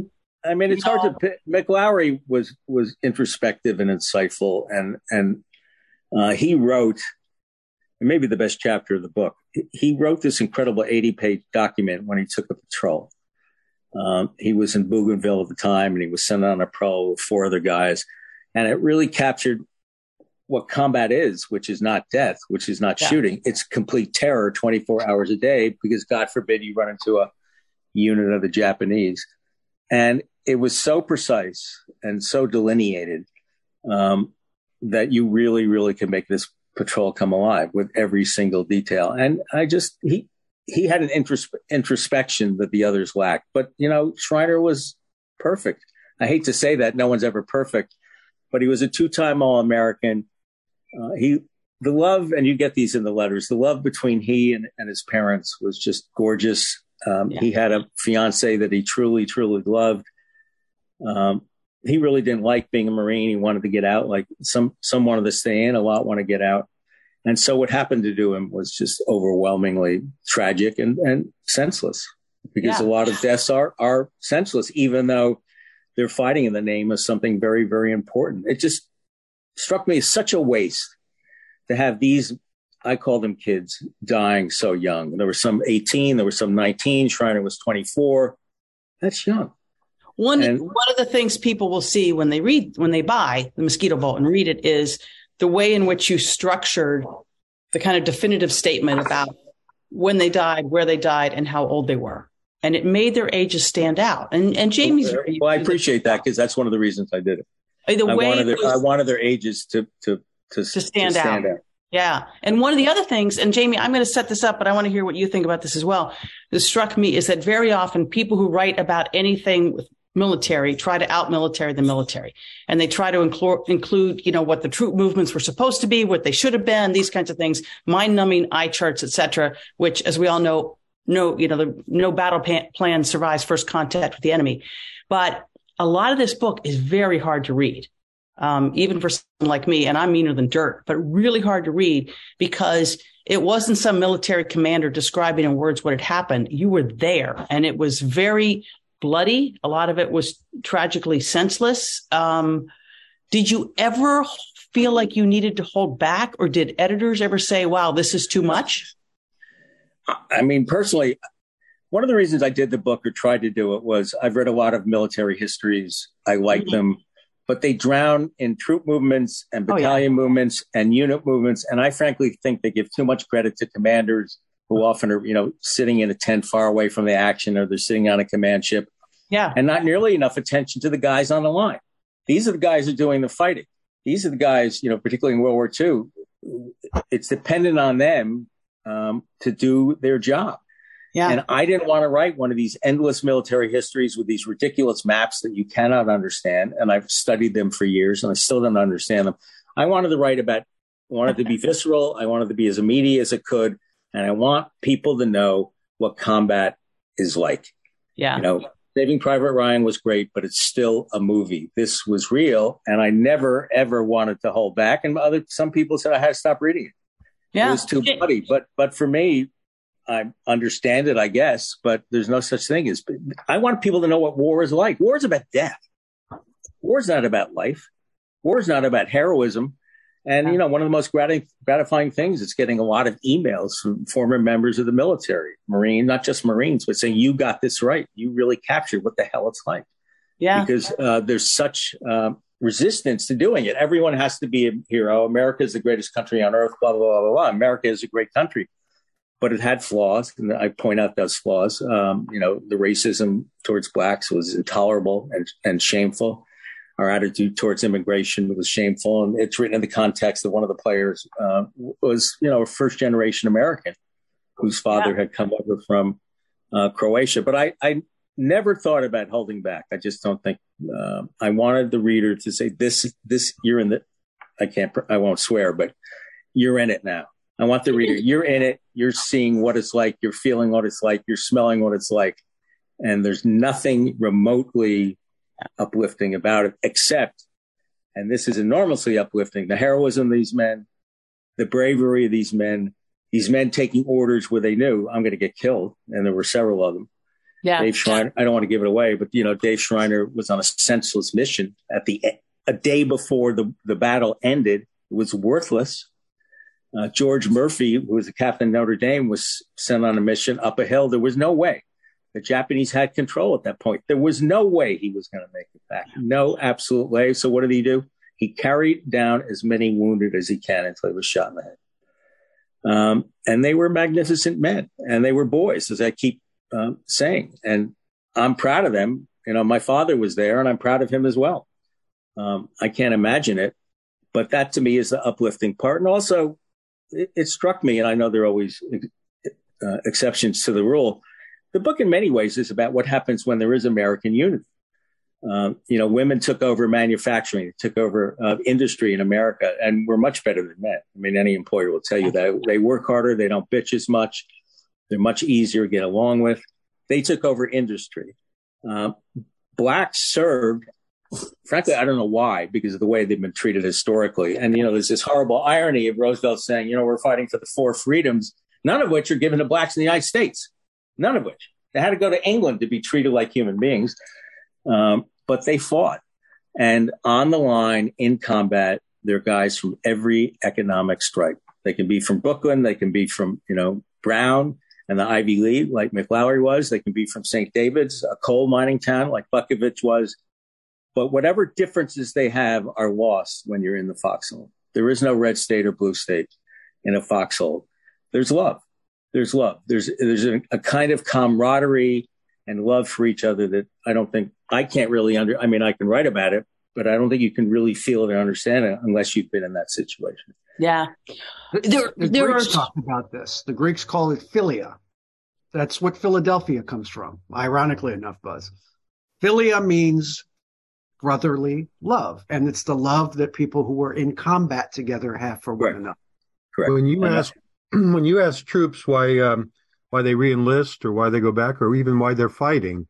I mean, it's hard to pick. McLowry was was introspective and insightful, and and uh, he wrote, and maybe the best chapter of the book. He wrote this incredible eighty-page document when he took a patrol. Um, he was in Bougainville at the time, and he was sent on a patrol with four other guys, and it really captured what combat is, which is not death, which is not yeah. shooting. It's complete terror twenty-four hours a day, because God forbid you run into a unit of the Japanese. And it was so precise and so delineated um, that you really, really can make this patrol come alive with every single detail. And I just, he, he had an intros- introspection that the others lacked. But, you know, Schreiner was perfect. I hate to say that, no one's ever perfect, but he was a two-time All-American. Uh, he, the love, and you get these in the letters, the love between he and, and his parents was just gorgeous. Um, yeah. He had a fiance that he truly, truly loved. Um, he really didn't like being a Marine. He wanted to get out. Like some, some wanted to stay in, a lot want to get out. And so what happened to do him was just overwhelmingly tragic and, and senseless, because yeah. a lot of deaths are, are senseless, even though they're fighting in the name of something very, very important. It just struck me as such a waste to have these, I call them kids, dying so young. There were some eighteen, there were some nineteen. Schreiner was twenty-four. That's young. One, and, one of the things people will see when they read, when they buy the Mosquito Vault and read it, is the way in which you structured the kind of definitive statement about when they died, where they died, and how old they were. And it made their ages stand out. And, and Jamie's very, well, I appreciate that, because that's one of the reasons I did it. The I, way wanted their, was, I wanted their ages to to to, to, stand, to stand out. out. Yeah. And one of the other things, and Jamie, I'm going to set this up, but I want to hear what you think about this as well. That struck me is that very often people who write about anything with military try to out military the military, and they try to include, include, you know, what the troop movements were supposed to be, what they should have been, these kinds of things, mind numbing eye charts, et cetera, which, as we all know, no, you know, the, no battle plan survives first contact with the enemy. But a lot of this book is very hard to read. Um, even for someone like me, and I'm meaner than dirt, but really hard to read, because it wasn't some military commander describing in words what had happened. You were there, and it was very bloody. A lot of it was tragically senseless. Um, did you ever feel like you needed to hold back, or did editors ever say, wow, this is too much? I mean, personally, one of the reasons I did the book or tried to do it was I've read a lot of military histories. I like mm-hmm. them. But they drown in troop movements and battalion oh, yeah. movements and unit movements. And I frankly think they give too much credit to commanders who often are, you know, sitting in a tent far away from the action, or they're sitting on a command ship. Yeah. And not nearly enough attention to the guys on the line. These are the guys who are doing the fighting. These are the guys, you know, particularly in World War Two, it's dependent on them um, to do their job. Yeah. And I didn't want to write one of these endless military histories with these ridiculous maps that you cannot understand. And I've studied them for years, and I still don't understand them. I wanted to write about, I wanted to be visceral. I wanted to be as immediate as it could. And I want people to know what combat is like. Yeah. You know, Saving Private Ryan was great, but it's still a movie. This was real. And I never, ever wanted to hold back. And other, some people said I had to stop reading it. Yeah. It was too bloody. But, but for me, I understand it, I guess, but there's no such thing as, I want people to know what war is like. War is about death. War is not about life. War is not about heroism. And, you know, one of the most gratif- gratifying things is getting a lot of emails from former members of the military, Marine, not just Marines, but saying, you got this right. You really captured what the hell it's like. Yeah. Because uh, there's such uh, resistance to doing it. Everyone has to be a hero. America is the greatest country on earth, blah, blah, blah, blah, blah. America is a great country. But it had flaws, and I point out those flaws. Um, you know, the racism towards blacks was intolerable and, and shameful. Our attitude towards immigration was shameful, and it's written in the context that one of the players uh, was, you know, a first-generation American whose father yeah. had come over from uh, Croatia. But I, I never thought about holding back. I just don't think uh, I wanted the reader to say, "This, this, you're in the." I can't, I won't swear, but you're in it now. I want the reader, you're in it, you're seeing what it's like, you're feeling what it's like, you're smelling what it's like. And there's nothing remotely uplifting about it, except, and this is enormously uplifting, the heroism of these men, the bravery of these men, these men taking orders where they knew I'm going to get killed. And there were several of them. Yeah. Dave Schreiner, I don't want to give it away, but, you know, Dave Schreiner was on a senseless mission at the a day before the, the battle ended. It was worthless. Uh, George Murphy, who was the captain of Notre Dame, was sent on a mission up a hill. There was no way. The Japanese had control at that point. There was no way he was going to make it back. No absolute way. So what did he do? He carried down as many wounded as he can until he was shot in the head. Um, and they were magnificent men, and they were boys, as I keep um, saying. And I'm proud of them. You know, my father was there, and I'm proud of him as well. Um, I can't imagine it, but that to me is the uplifting part. And also, it, it struck me, and I know there are always uh, exceptions to the rule. The book, in many ways, is about what happens when there is American unity. Um, you know, women took over manufacturing, took over uh, industry in America, and we're much better than men. I mean, any employer will tell you that. They work harder. They don't bitch as much. They're much easier to get along with. They took over industry. Uh, blacks served, frankly, I don't know why, because of the way they've been treated historically. And, you know, there's this horrible irony of Roosevelt saying, you know, we're fighting for the four freedoms, none of which are given to blacks in the United States. None of which. They had to go to England to be treated like human beings. Um, but they fought. And on the line in combat, there are guys from every economic stripe. They can be from Brooklyn. They can be from, you know, Brown and the Ivy League, like McLaury was. They can be from Saint David's, a coal mining town like Buckovich was. But whatever differences they have are lost when you're in the foxhole. There is no red state or blue state in a foxhole. There's love. There's love. There's there's a, a kind of camaraderie and love for each other that I don't think I can't really under. I mean, I can write about it, but I don't think you can really feel it or understand it unless you've been in that situation. Yeah, there, the there Greeks are... talk about this. The Greeks call it philia. That's what Philadelphia comes from. Ironically enough, Buzz, philia means brotherly love, and it's the love that people who are in combat together have for one Correct. another. Correct. When you ask when you ask troops why um, why they reenlist or why they go back or even why they're fighting,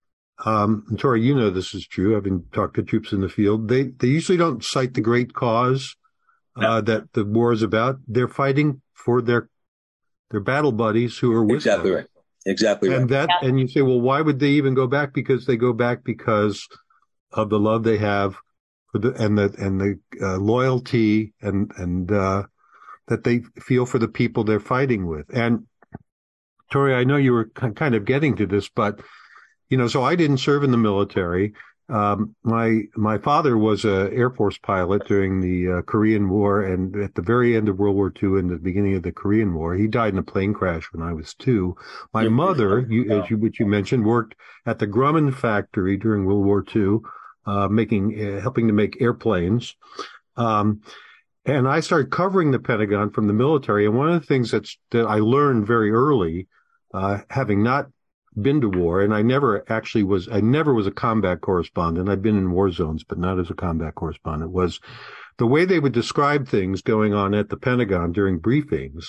um, and Tori, you know this is true. I've been talking to troops in the field. They they usually don't cite the great cause uh, no. that the war is about. They're fighting for their their battle buddies who are with exactly them. Right. Exactly and right. that yeah. And you say, well, why would they even go back? Because they go back because of the love they have for the and the and the uh, loyalty and and uh, that they feel for the people they're fighting with. And Tori, I know you were kind of getting to this, but you know, so I didn't serve in the military. Um, my my father was a Air Force pilot during the uh, Korean War, and at the very end of World War Two and the beginning of the Korean War, he died in a plane crash when I was two. My mother, you, as you which you mentioned, worked at the Grumman factory during World War Two, uh, making uh, helping to make airplanes. Um, and I started covering the Pentagon from the military. And one of the things that's that I learned very early, uh, having not been to war, and I never actually was, I never was a combat correspondent. I've been in war zones, but not as a combat correspondent, was the way they would describe things going on at the Pentagon during briefings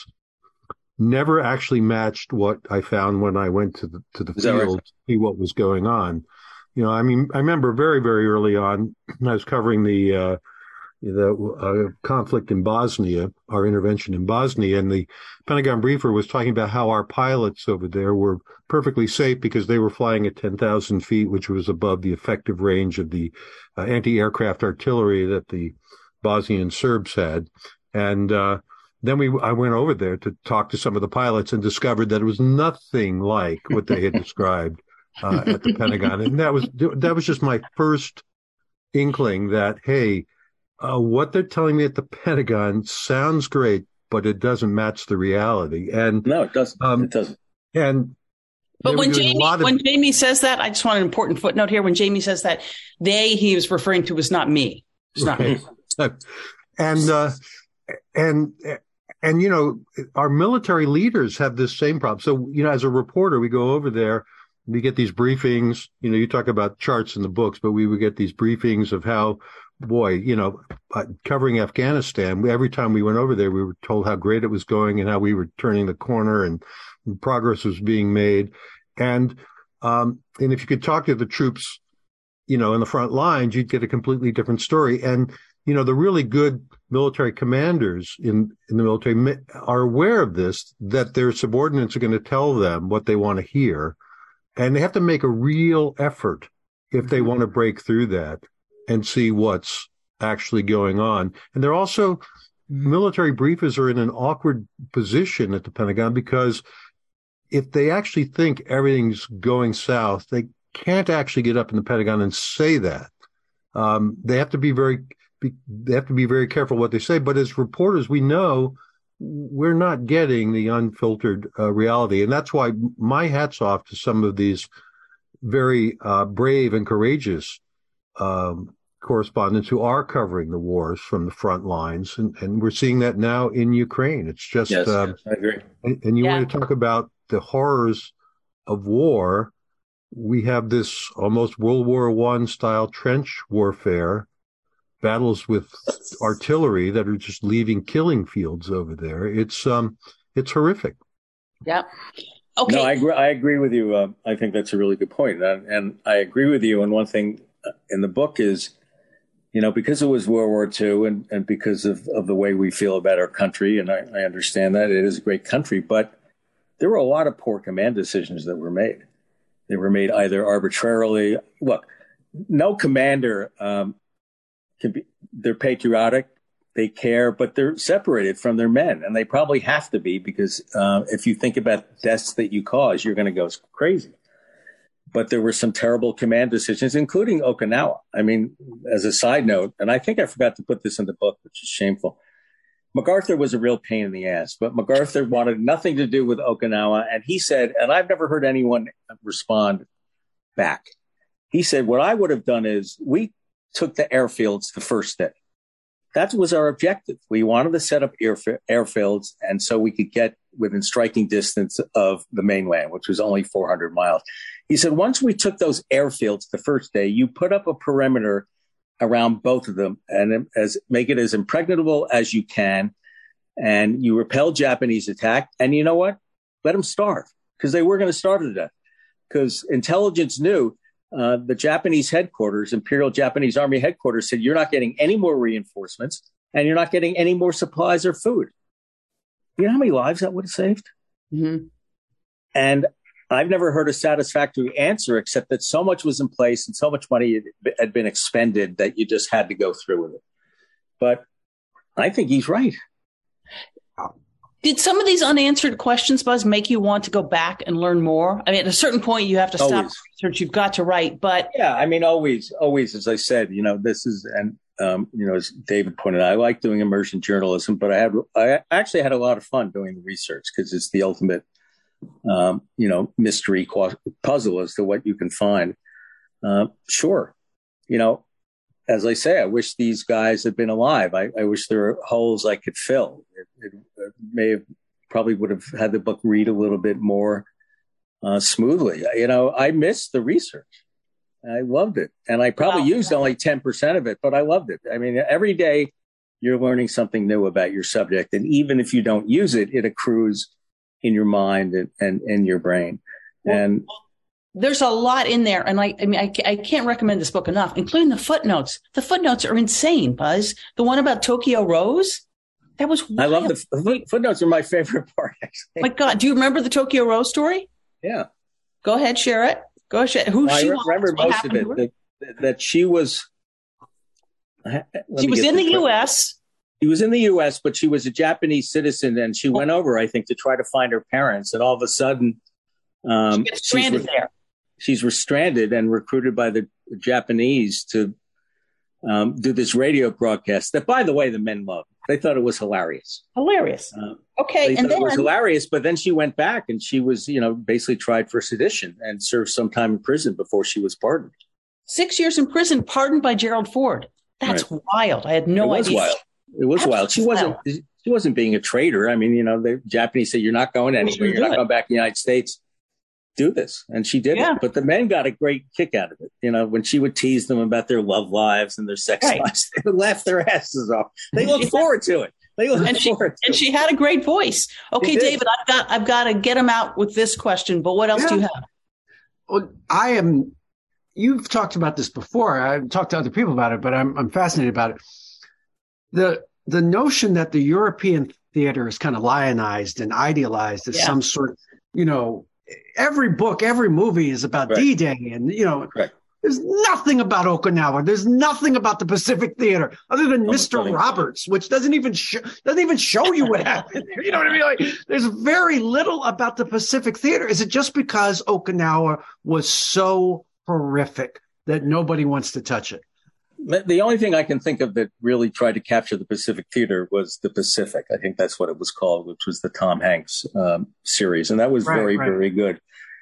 never actually matched what I found when I went to the, to the field right? to see what was going on. You know, I mean, I remember very, very early on, I was covering the, uh, the uh, conflict in Bosnia, our intervention in Bosnia, and the Pentagon briefer was talking about how our pilots over there were perfectly safe because they were flying at ten thousand feet, which was above the effective range of the uh, anti-aircraft artillery that the Bosnian Serbs had. And uh, then we, I went over there to talk to some of the pilots and discovered that it was nothing like what they had described uh, at the Pentagon. And that was that was just my first inkling that, hey, Uh, what they're telling me at the Pentagon sounds great, but it doesn't match the reality. And no, it doesn't. Um, it doesn't. And but when Jamie of- when Jamie says that, I just want an important footnote here. When Jamie says that, they he was referring to was not me. It's not right. me. And uh, and and you know, our military leaders have this same problem. So you know, as a reporter, we go over there. We get these briefings. You know, you talk about charts in the books, but we would get these briefings of how. Boy, you know, uh, covering Afghanistan, we, every time we went over there, we were told how great it was going and how we were turning the corner and progress was being made. And, um, and if you could talk to the troops, you know, in the front lines, you'd get a completely different story. And, you know, the really good military commanders in, in the military are aware of this, that their subordinates are going to tell them what they want to hear. And they have to make a real effort if they want to break through that and see what's actually going on. And they're also, military briefers are in an awkward position at the Pentagon, because if they actually think everything's going south, they can't actually get up in the Pentagon and say that. Um, they have to be very, be, they have to be very careful what they say. But as reporters, we know we're not getting the unfiltered uh, reality. And that's why my hat's off to some of these very uh, brave and courageous um, correspondents who are covering the wars from the front lines. And, and we're seeing that now in Ukraine. It's just, yes, uh, yes, I agree. And, and you yeah. want to talk about the horrors of war. We have this almost World War One style trench warfare, battles with artillery that are just leaving killing fields over there. It's um, it's horrific. Yeah. Okay. No, I agree. I agree with you. Uh, I think that's a really good point, and, and I agree with you. And one thing in the book is, you know, because it was World War Two, and, and because of, of the way we feel about our country, and I, I understand that it is a great country, but there were a lot of poor command decisions that were made. They were made either arbitrarily. Look, no commander um, can be. They're patriotic, they care, but they're separated from their men, and they probably have to be, because uh, if you think about deaths that you cause, you're going to go crazy. But there were some terrible command decisions, including Okinawa. I mean, as a side note, and I think I forgot to put this in the book, which is shameful. MacArthur was a real pain in the ass, but MacArthur wanted nothing to do with Okinawa. And he said, and I've never heard anyone respond back. He said, what I would have done is we took the airfields the first day. That was our objective. We wanted to set up airf- airfields, and so we could get within striking distance of the mainland, which was only four hundred miles. He said, once we took those airfields the first day, you put up a perimeter around both of them and as make it as impregnable as you can. And you repel Japanese attack. And you know what? Let them starve, because they were going to starve to death, because intelligence knew uh, the Japanese headquarters, Imperial Japanese Army headquarters, said, you're not getting any more reinforcements and you're not getting any more supplies or food. You know how many lives that would have saved? Mm-hmm. And I've never heard a satisfactory answer, except that so much was in place and so much money had been expended that you just had to go through with it. But I think he's right. Did some of these unanswered questions, Buzz, make you want to go back and learn more? I mean, at a certain point, you have to stop Always. research. You've got to write. But yeah, I mean, always, always, as I said, you know, this is, and, um, you know, as David pointed out, I like doing immersion journalism, but I had, I actually had a lot of fun doing the research, because it's the ultimate, um, you know, mystery puzzle as to what you can find. Uh, sure. You know, as I say, I wish these guys had been alive. I, I wish there were holes I could fill. It, it, it may have probably would have had the book read a little bit more uh, smoothly. You know, I missed the research. I loved it. And I probably wow. used only ten percent of it, but I loved it. I mean, every day you're learning something new about your subject. And even if you don't use it, it accrues in your mind and, and in your brain. Well, and there's a lot in there. And I, I mean, I, I can't recommend this book enough, including the footnotes. The footnotes are insane, Buzz. The one about Tokyo Rose, that was wild. I love the footnotes are my favorite part, actually. My God, do you remember the Tokyo Rose story? Yeah. Go ahead, share it. Go ahead. Who well, she I was, remember most of it, that, that she was. She was in the U S She was in the U S, but she was a Japanese citizen, and she went over, I think, to try to find her parents. And all of a sudden, um, she gets stranded she's, there. She's stranded and recruited by the Japanese to um, do this radio broadcast that, by the way, the men loved. They thought it was hilarious. Hilarious. Uh, okay. They and thought then it was hilarious, but then she went back and she was, you know, basically tried for sedition and served some time in prison before she was pardoned. Six years in prison, pardoned by Gerald Ford. That's right. Wild. I had no it was idea. Wild. It was Absolutely wild. She wasn't. Wild. She wasn't being a traitor. I mean, you know, the Japanese say, "You're not going anywhere. You're not going back to the United States. Do this," and she did yeah. it. But the men got a great kick out of it. You know, when she would tease them about their love lives and their sex right. lives, they would laugh their asses off. They look forward to it. They look and forward. She, to and it. she had a great voice. Okay, David, I've got I've got to get him out with this question. But what else yeah. do you have? Well, I am. You've talked about this before. I've talked to other people about it, but I'm I'm fascinated about it. The the notion that the European theater is kind of lionized and idealized as yeah. some sort, you know, every book, every movie is about right. D-Day, and you know, right. there's nothing about Okinawa. There's nothing about the Pacific Theater other than Mister Roberts, which doesn't even sh- doesn't even show you what happened there. You know what I mean? Like, there's very little about the Pacific Theater. Is it just because Okinawa was so horrific that nobody wants to touch it? The only thing I can think of that really tried to capture the Pacific Theater was The Pacific. I think that's what it was called, which was the Tom Hanks um, series. And that was right, very, right. very good.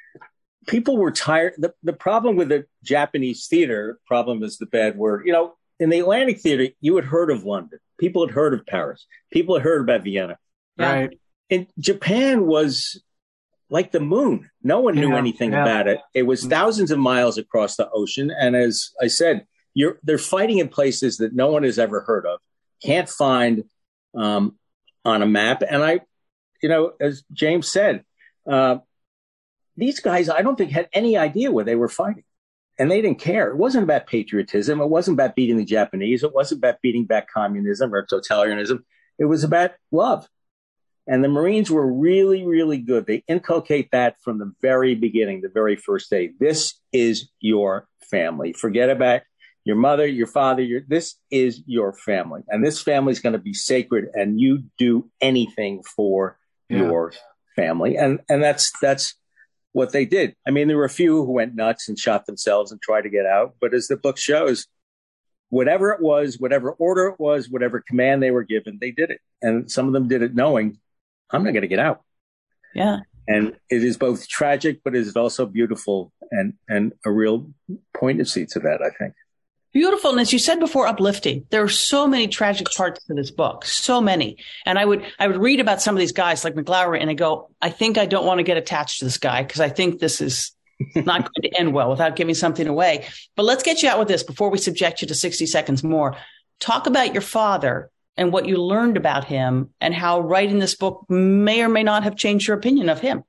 People were tired. The, the problem with the Japanese theater, problem is the bad word. You know, in the Atlantic Theater, you had heard of London. People had heard of Paris. People had heard about Vienna. Right. And Japan was like the moon. No one knew yeah, anything yeah. about it. It was thousands of miles across the ocean. And as I said, You're, they're fighting in places that no one has ever heard of, can't find um, on a map. And I, you know, as James said, uh, these guys, I don't think had any idea where they were fighting. And they didn't care. It wasn't about patriotism. It wasn't about beating the Japanese. It wasn't about beating back communism or totalitarianism. It was about love. And the Marines were really, really good. They inculcate that from the very beginning, the very first day. This is your family. Forget about your mother, your father, your, this is your family. And this family is going to be sacred, and you do anything for yeah. your family. And and that's that's what they did. I mean, there were a few who went nuts and shot themselves and tried to get out. But as the book shows, whatever it was, whatever order it was, whatever command they were given, they did it. And some of them did it knowing, I'm not going to get out. Yeah. And it is both tragic, but it is also beautiful and, and a real poignancy to that, I think. Beautiful. And as you said before, uplifting. There are so many tragic parts to this book, so many. And I would, I would read about some of these guys like McGlowery and I go, I think I don't want to get attached to this guy because I think this is not going to end well without giving something away. But let's get you out with this before we subject you to sixty seconds more. Talk about your father and what you learned about him and how writing this book may or may not have changed your opinion of him.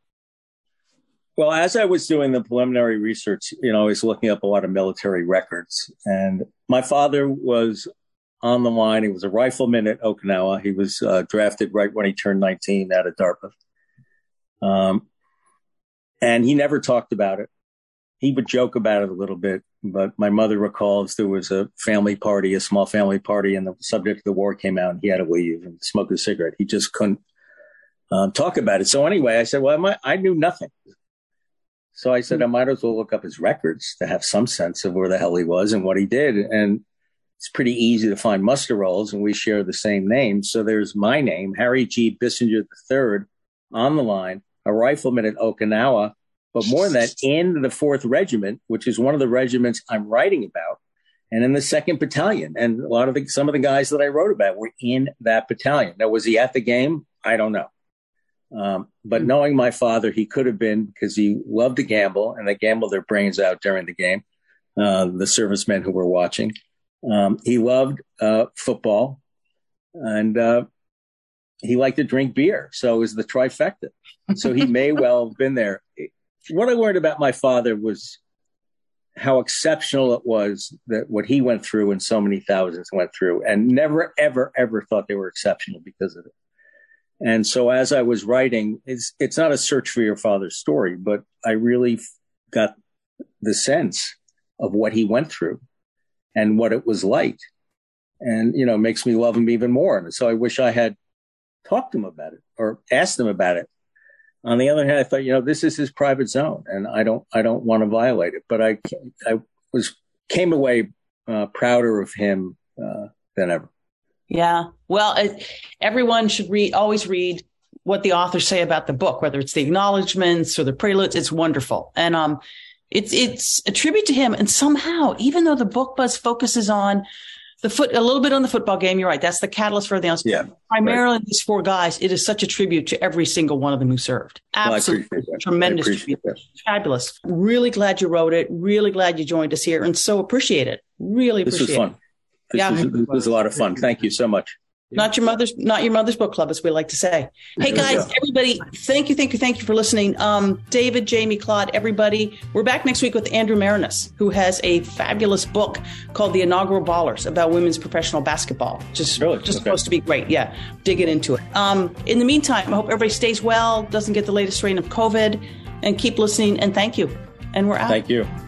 Well, as I was doing the preliminary research, you know, I was looking up a lot of military records. And my father was on the line. He was a rifleman at Okinawa. He was uh, drafted right when he turned nineteen out of DARPA. Um, and he never talked about it. He would joke about it a little bit. But my mother recalls there was a family party, a small family party, and the subject of the war came out and he had to leave and smoke a cigarette. He just couldn't um, talk about it. So anyway, I said, well, I, I knew nothing. So I said, I might as well look up his records to have some sense of where the hell he was and what he did. And it's pretty easy to find muster rolls, and we share the same name. So there's my name, Harry G. Bissinger the third, on the line, a rifleman at Okinawa, but more than that, in the fourth Regiment, which is one of the regiments I'm writing about, and in the second Battalion. And a lot of the, some of the guys that I wrote about were in that battalion. Now, was he at the game? I don't know. Um, but knowing my father, he could have been, because he loved to gamble, and they gambled their brains out during the game, uh, the servicemen who were watching. Um, he loved uh, football, and uh, he liked to drink beer. So it was the trifecta. So he may well have been there. What I learned about my father was how exceptional it was that what he went through and so many thousands went through, and never, ever, ever thought they were exceptional because of it. And so as I was writing, it's, it's not a search for your father's story, but I really got the sense of what he went through and what it was like. And, you know, makes me love him even more. And so I wish I had talked to him about it or asked him about it. On the other hand, I thought, you know, this is his private zone and I don't, I don't want to violate it. But I, I was, came away uh, prouder of him uh, than ever. Yeah. Well, everyone should read, always read what the authors say about the book, whether it's the acknowledgments or the preludes. It's wonderful. And um, it's it's a tribute to him. And somehow, even though the book buzz focuses on the foot, a little bit on the football game, you're right. That's the catalyst for everything else. Yeah, primarily right. These four guys, it is such a tribute to every single one of them who served. Absolutely. Well, tremendous tribute. That. Fabulous. Really glad you wrote it. Really glad you joined us here and so appreciate it. Really appreciate it. This was fun. This yeah. was, it was a lot of fun. Thank you so much. Not your mother's, not your mother's book club, as we like to say. Hey guys, everybody, thank you, thank you, thank you for listening. Um, David, Jamie, Claude, everybody. We're back next week with Andrew Marinus, who has a fabulous book called The Inaugural Ballers about women's professional basketball. Just, really? just okay. supposed to be great. Yeah, digging into it. Um, in the meantime, I hope everybody stays well, doesn't get the latest strain of COVID, and keep listening. And thank you. And we're out. Thank you.